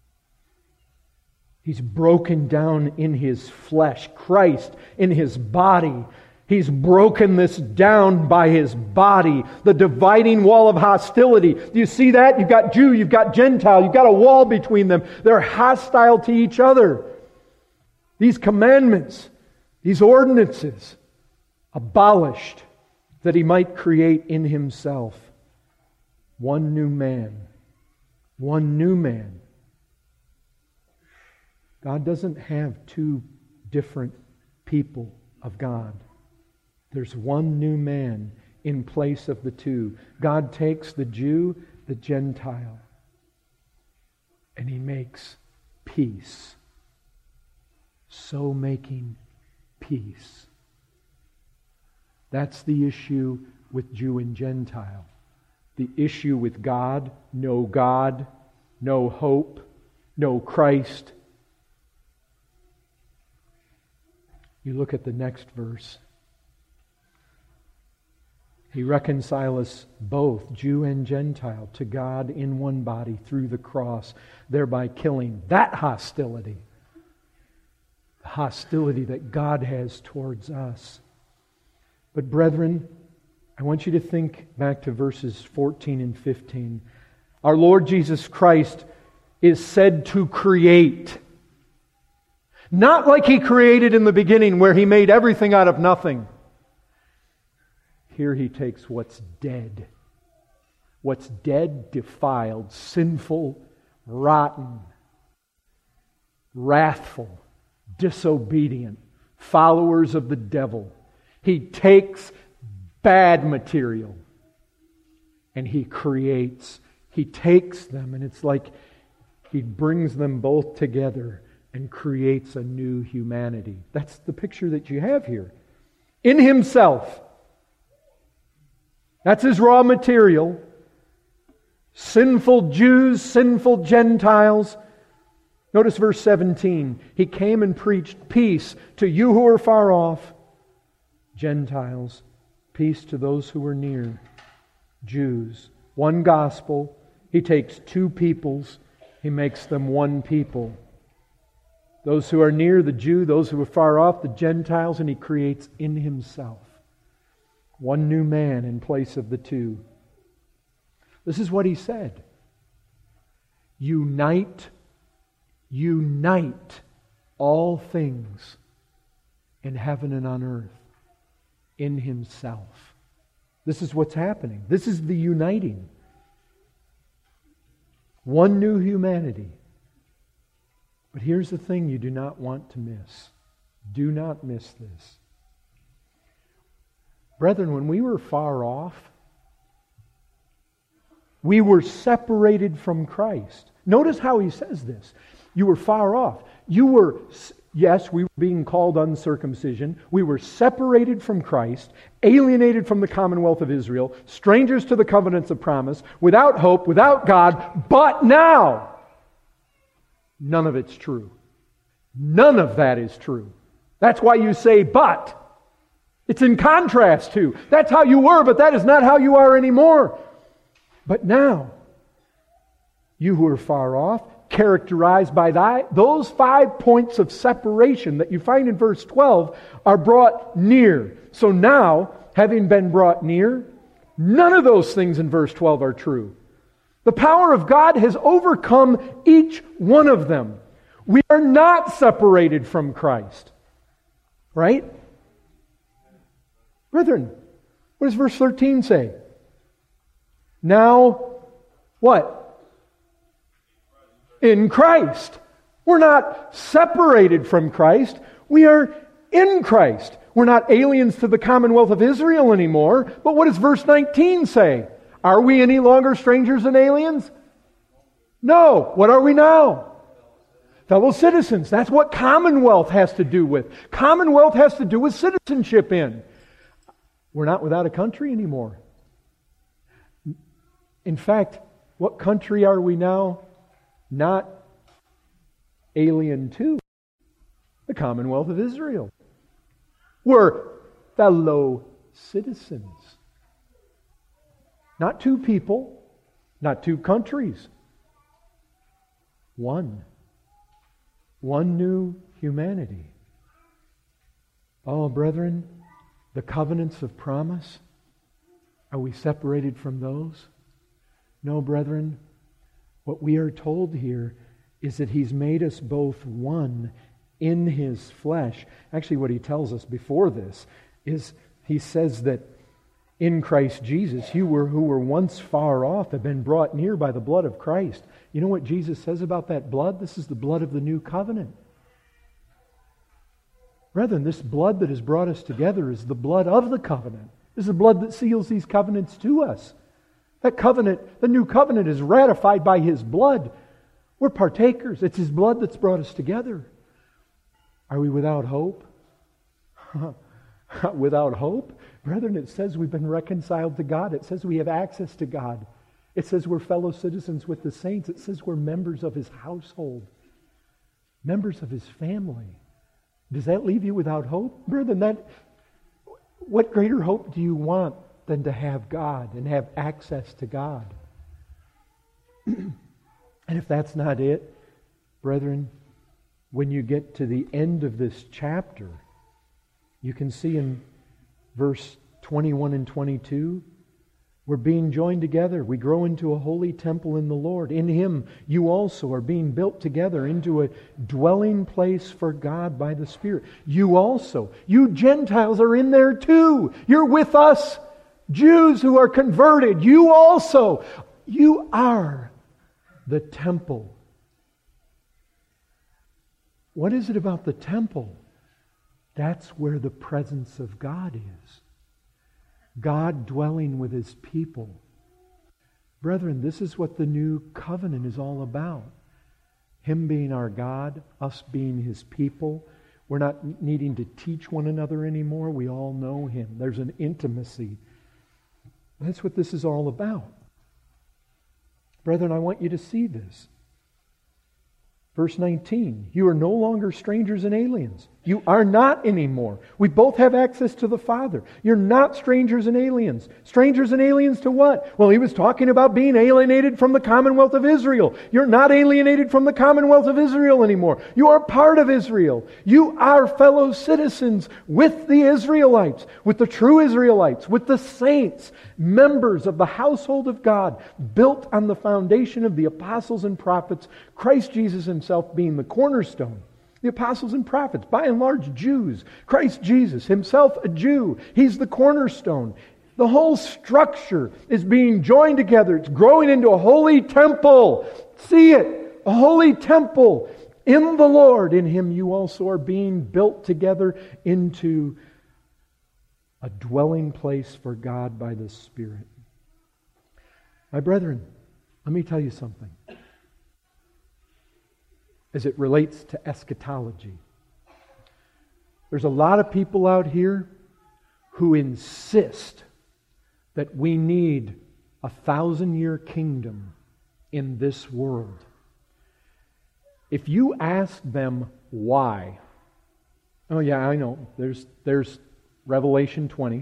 He's broken down in His flesh. Christ in His body. He's broken this down by His body. The dividing wall of hostility. Do you see that? You've got Jew, you've got Gentile, you've got a wall between them. They're hostile to each other. These commandments, these ordinances, abolished that He might create in Himself one new man. One new man. God doesn't have two different people of God. There's one new man in place of the two. God takes the Jew, the Gentile, and He makes peace. So making peace. That's the issue with Jew and Gentile. The issue with God, no hope, no Christ. You look at the next verse. He reconciles us both, Jew and Gentile, to God in one body through the cross, thereby killing that hostility. The hostility that God has towards us. But brethren, I want you to think back to verses 14 and 15. Our Lord Jesus Christ is said to create. Not like He created in the beginning where He made everything out of nothing. Here He takes what's dead. What's dead, defiled, sinful, rotten, wrathful, disobedient, followers of the devil. He takes bad material and He creates. He takes them and it's like He brings them both together and creates a new humanity. That's the picture that you have here. In Himself. That's His raw material. Sinful Jews, sinful Gentiles. Notice verse 17. He came and preached peace to you who are far off, Gentiles. Peace to those who are near, Jews. One gospel. He takes two peoples. He makes them one people. Those who are near, the Jew. Those who are far off, the Gentiles. And He creates in Himself one new man in place of the two. This is what He said. Unite all things in heaven and on earth in Himself. This is what's happening. This is the uniting. One new humanity. But here's the thing you do not want to miss. Do not miss this. Brethren, when we were far off, we were separated from Christ. Notice how He says this. You were far off. Yes, we were being called uncircumcision. We were separated from Christ, alienated from the commonwealth of Israel, strangers to the covenants of promise, without hope, without God. But now, none of it's true. None of that is true. That's why you say, but. It's in contrast to. That's how you were, but that is not how you are anymore. But now, you who are far off, characterized by those 5 points of separation that you find in verse 12, are brought near. So now, having been brought near, none of those things in verse 12 are true. The power of God has overcome each one of them. We are not separated from Christ. Right? Brethren, what does verse 13 say? Now, what? In Christ. We're not separated from Christ. We are in Christ. We're not aliens to the commonwealth of Israel anymore. But what does verse 19 say? Are we any longer strangers and aliens? No. What are we now? Fellow citizens. That's what commonwealth has to do with. Commonwealth has to do with citizenship in. We're not without a country anymore. In fact, what country are we now not alien to? The Commonwealth of Israel. We're fellow citizens. Not two people, not two countries. One. One new humanity. Oh, brethren, the covenants of promise, are we separated from those? No, brethren. What we are told here is that He's made us both one in His flesh. Actually, what He tells us before this is He says that in Christ Jesus, you who were once far off have been brought near by the blood of Christ. You know what Jesus says about that blood? This is the blood of the new covenant. Brethren, this blood that has brought us together is the blood of the covenant. This is the blood that seals these covenants to us. That covenant, the new covenant, is ratified by His blood. We're partakers. It's His blood that's brought us together. Are we without hope? Without hope? Brethren, it says we've been reconciled to God. It says we have access to God. It says we're fellow citizens with the saints. It says we're members of His household. Members of His family. Does that leave you without hope? Brethren, what greater hope do you want than to have God and have access to God? And if that's not it, brethren, when you get to the end of this chapter, you can see in verse 21 and 22, we're being joined together. We grow into a holy temple in the Lord. In Him, you also are being built together into a dwelling place for God by the Spirit. You also, you Gentiles are in there too. You're with us, Jews who are converted. You also, you are the temple. What is it about the temple? That's where the presence of God is. God dwelling with His people. Brethren, this is what the new covenant is all about. Him being our God, us being His people. We're not needing to teach one another anymore. We all know Him. There's an intimacy. That's what this is all about. Brethren, I want you to see this. Verse 19, you are no longer strangers and aliens. You are not anymore. We both have access to the Father. You're not strangers and aliens. Strangers and aliens to what? Well, he was talking about being alienated from the Commonwealth of Israel. You're not alienated from the Commonwealth of Israel anymore. You are part of Israel. You are fellow citizens with the Israelites, with the true Israelites, with the saints, members of the household of God, built on the foundation of the apostles and prophets, Christ Jesus Himself being the cornerstone. The apostles and prophets, by and large Jews. Christ Jesus, Himself a Jew. He's the cornerstone. The whole structure is being joined together. It's growing into a holy temple. See it? A holy temple in the Lord. In Him you also are being built together into a dwelling place for God by the Spirit. My brethren, let me tell you something. As it relates to eschatology. There's a lot of people out here who insist that we need a 1,000-year kingdom in this world. If you ask them why, oh yeah, I know, there's Revelation 20,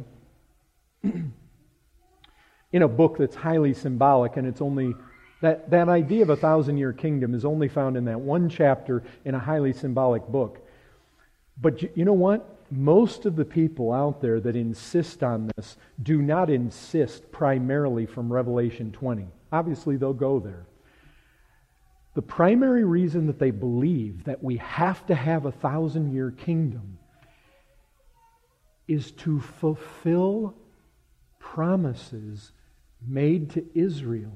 in a book that's highly symbolic, and it's only that idea of a 1,000-year kingdom is only found in that one chapter in a highly symbolic book. But you know what? Most of the people out there that insist on this do not insist primarily from Revelation 20. Obviously, they'll go there. The primary reason that they believe that we have to have a 1,000-year kingdom is to fulfill promises made to Israel.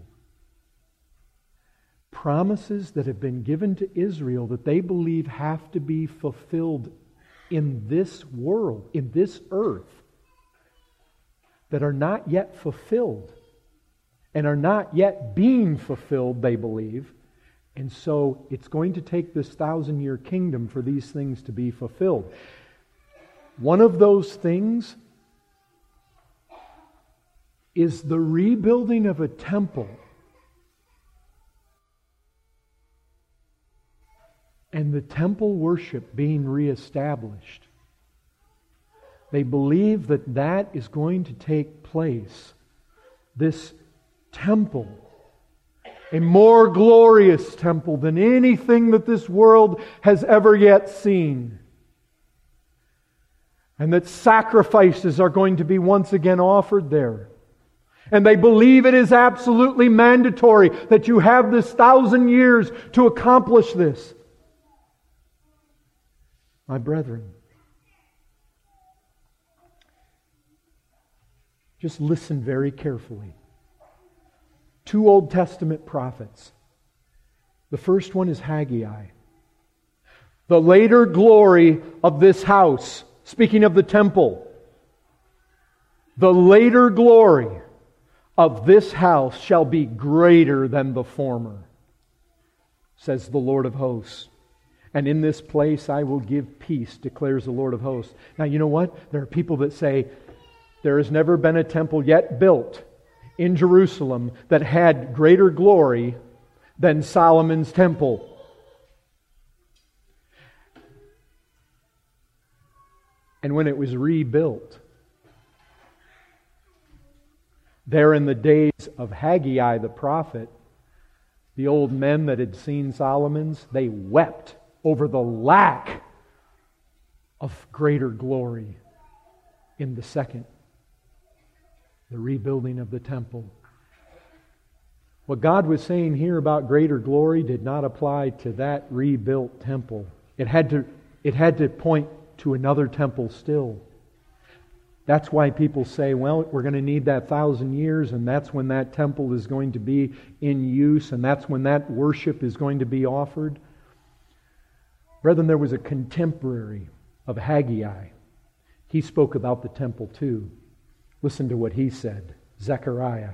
Promises that have been given to Israel that they believe have to be fulfilled in this world, in this earth, that are not yet fulfilled and are not yet being fulfilled, they believe. And so it's going to take this 1,000-year kingdom for these things to be fulfilled. One of those things is the rebuilding of a temple and the temple worship being reestablished. They believe that that is going to take place. This temple, a more glorious temple than anything that this world has ever yet seen. And that sacrifices are going to be once again offered there. And they believe it is absolutely mandatory that you have this 1,000 years to accomplish this. My brethren, just listen very carefully. 2 Old Testament prophets. The first one is Haggai. The later glory of this house, speaking of the temple, the later glory of this house shall be greater than the former, says the Lord of hosts. And in this place I will give peace, declares the Lord of hosts. Now you know what? There are people that say, there has never been a temple yet built in Jerusalem that had greater glory than Solomon's temple. And when it was rebuilt, there in the days of Haggai the prophet, the old men that had seen Solomon's, they wept over the lack of greater glory in the second, the rebuilding of the temple. What God was saying here about greater glory did not apply to that rebuilt temple. It had to point to another temple still. That's why people say, well, we're going to need that 1,000 years, and that's when that temple is going to be in use, and that's when that worship is going to be offered. Brethren, there was a contemporary of Haggai. He spoke about the temple too. Listen to what he said. Zechariah.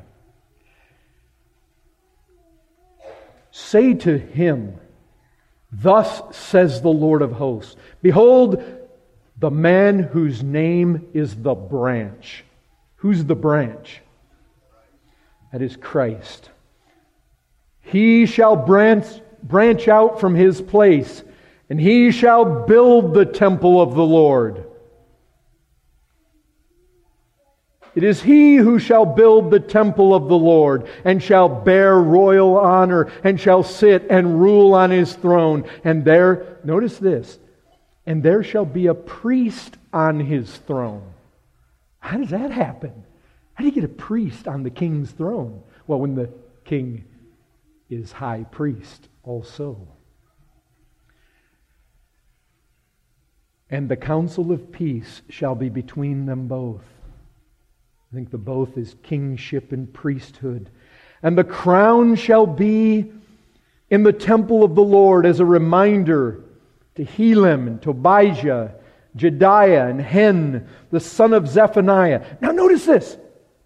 Say to him, thus says the Lord of hosts, behold, the man whose name is the branch. Who's the branch? That is Christ. He shall branch out from his place, and he shall build the temple of the Lord. It is he who shall build the temple of the Lord, and shall bear royal honor, and shall sit and rule on his throne. And there, notice this, and there shall be a priest on his throne. How does that happen? How do you get a priest on the king's throne? Well, when the king is high priest also. And the counsel of peace shall be between them both. I think the both is kingship and priesthood. And the crown shall be in the temple of the Lord as a reminder to Helem and Tobijah, Jedaiah and Hen, the son of Zephaniah. Now notice this.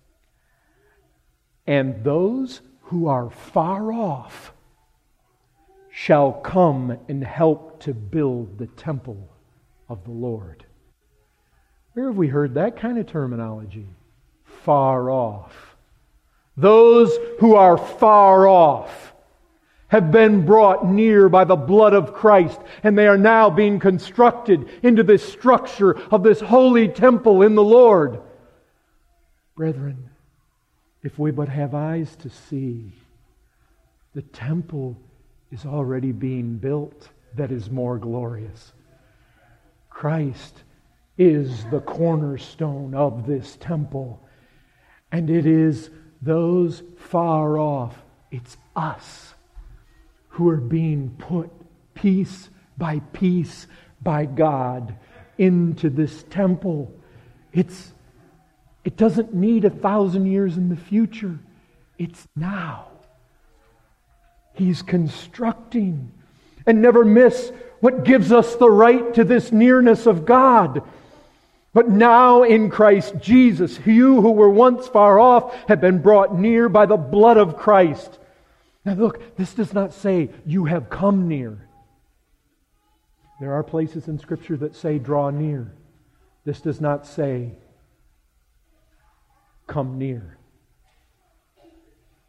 And those who are far off shall come and help to build the temple of the Lord. Where have we heard that kind of terminology? Far off. Those who are far off have been brought near by the blood of Christ, and they are now being constructed into this structure of this holy temple in the Lord. Brethren, if we but have eyes to see, the temple is already being built that is more glorious. Christ is the cornerstone of this temple. And it is those far off, it's us, who are being put piece by piece by God into this temple. It doesn't need 1,000 years in the future. It's now. He's constructing. And never miss what gives us the right to this nearness of God. But now in Christ Jesus, you who were once far off have been brought near by the blood of Christ. Now look, this does not say you have come near. There are places in Scripture that say draw near. This does not say come near.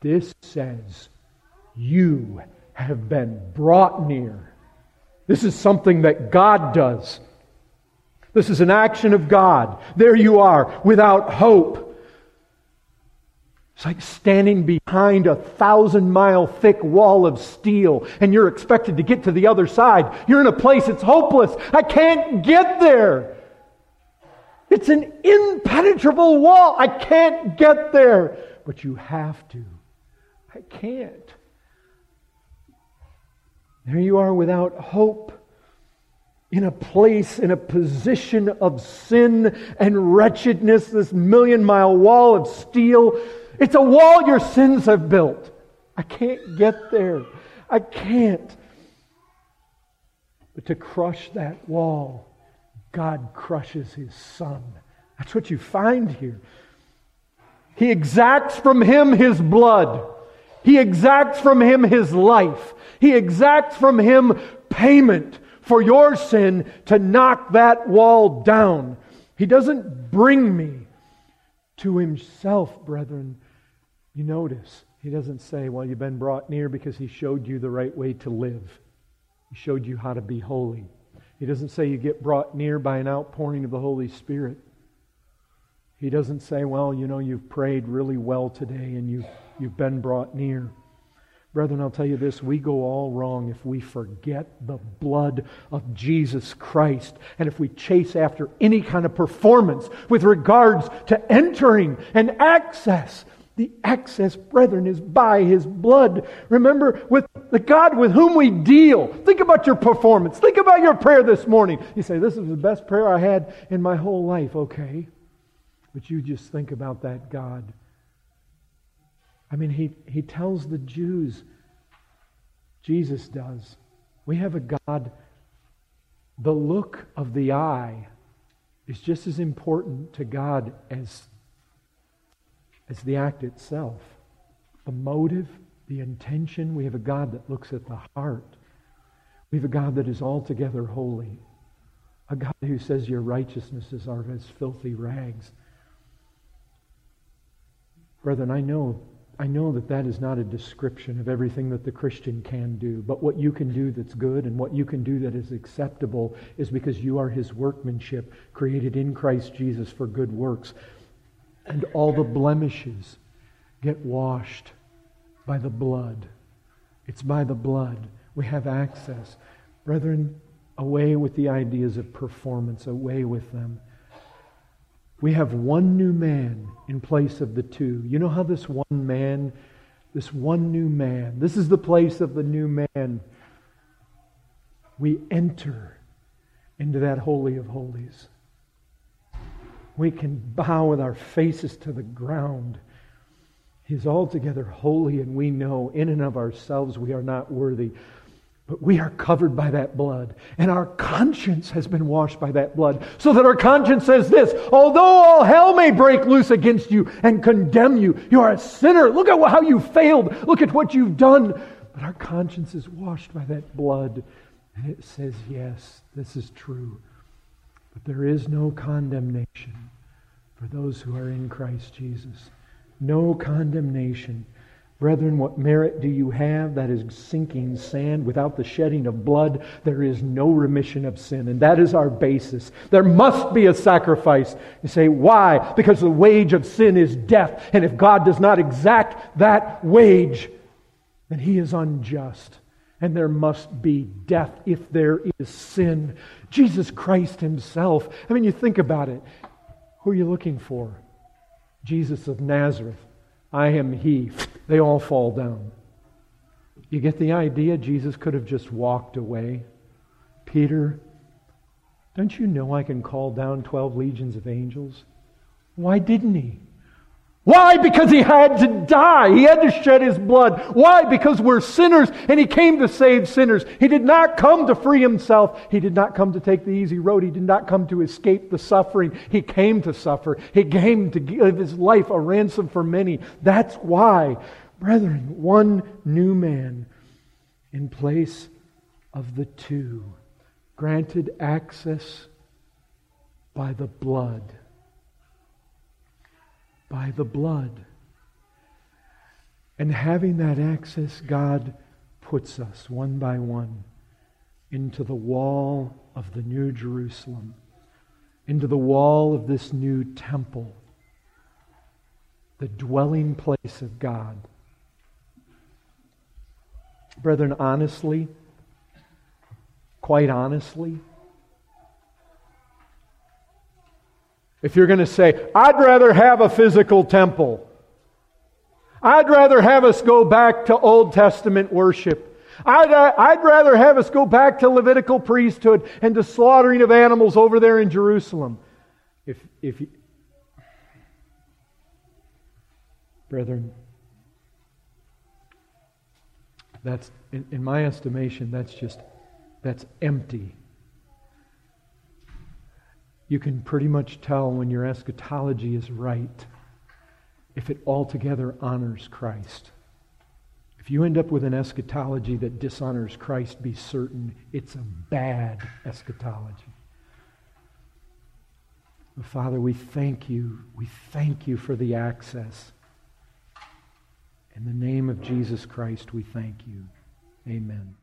This says, you have been brought near. This is something that God does. This is an action of God. There you are, without hope. It's like standing behind a 1,000-mile thick wall of steel, and you're expected to get to the other side. You're in a place that's hopeless. I can't get there. It's an impenetrable wall. I can't get there. But you have to. I can't. There you are without hope. In a place, in a position of sin and wretchedness, this 1,000,000-mile wall of steel. It's a wall your sins have built. I can't get there. I can't. But to crush that wall, God crushes His Son. That's what you find here. He exacts from Him His blood. He exacts from Him His life. He exacts from Him payment for your sin to knock that wall down. He doesn't bring me to Himself, brethren. You notice, He doesn't say, well, you've been brought near because He showed you the right way to live. He showed you how to be holy. He doesn't say you get brought near by an outpouring of the Holy Spirit. He doesn't say, well, you've prayed really well today and you've been brought near. Brethren, I'll tell you this, we go all wrong if we forget the blood of Jesus Christ and if we chase after any kind of performance with regards to entering and access. The access, brethren, is by His blood. Remember, with the God with whom we deal. Think about your performance. Think about your prayer this morning. You say, this is the best prayer I had in my whole life. Okay. But you just think about that God. I mean, he tells the Jews, Jesus does, we have a God, the look of the eye is just as important to God as the act itself. The motive, the intention. We have a God that looks at the heart. We have a God that is altogether holy. A God who says your righteousnesses are as filthy rags. Brethren, I know that is not a description of everything that the Christian can do. But what you can do that's good and what you can do that is acceptable is because you are His workmanship, created in Christ Jesus for good works. And all the blemishes get washed by the blood. It's by the blood. We have access. Brethren, away with the ideas of performance, away with them. We have one new man in place of the two. You know how this one new man, this is the place of the new man. We enter into that Holy of Holies. We can bow with our faces to the ground. He's altogether holy, and we know in and of ourselves we are not worthy. But we are covered by that blood. And our conscience has been washed by that blood. So that our conscience says this, although all hell may break loose against you and condemn you, you are a sinner. Look at how you failed. Look at what you've done. But our conscience is washed by that blood. And it says, yes, this is true. But there is no condemnation for those who are in Christ Jesus. No condemnation. Brethren, what merit do you have? That is sinking sand. Without the shedding of blood, there is no remission of sin. And that is our basis. There must be a sacrifice. You say, why? Because the wage of sin is death. And if God does not exact that wage, then He is unjust. And there must be death if there is sin. Jesus Christ Himself. I mean, you think about it. Who are you looking for? Jesus of Nazareth. I am He. They all fall down. You get the idea? Jesus could have just walked away. Peter, don't you know I can call down 12 legions of angels? Why didn't He? Why? Because He had to die. He had to shed His blood. Why? Because we're sinners and He came to save sinners. He did not come to free Himself. He did not come to take the easy road. He did not come to escape the suffering. He came to suffer. He came to give His life a ransom for many. That's why, brethren, one new man in place of the two, granted access by the blood. By the blood. And having that access, God puts us one by one into the wall of the New Jerusalem, into the wall of this new temple, the dwelling place of God. Brethren, honestly, quite honestly, if you're going to say, I'd rather have a physical temple, I'd rather have us go back to Old Testament worship, I'd rather have us go back to Levitical priesthood and to slaughtering of animals over there in Jerusalem. If you, brethren, that's, in my estimation, that's empty. You can pretty much tell when your eschatology is right if it altogether honors Christ. If you end up with an eschatology that dishonors Christ, be certain it's a bad eschatology. But Father, we thank you. We thank you for the access. In the name of Jesus Christ, we thank you. Amen.